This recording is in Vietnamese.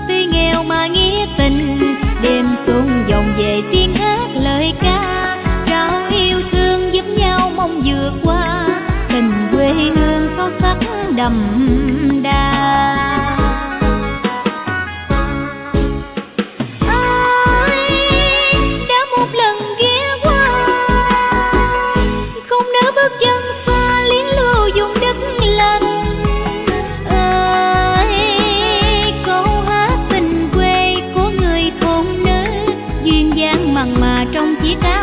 tuy nghèo mà nghĩa tình, đêm xuân vòng về tiếng hát lời ca, trao yêu thương giúp nhau mong vượt qua, tình quê hương có sắc đậm đà. Trong chiếc áo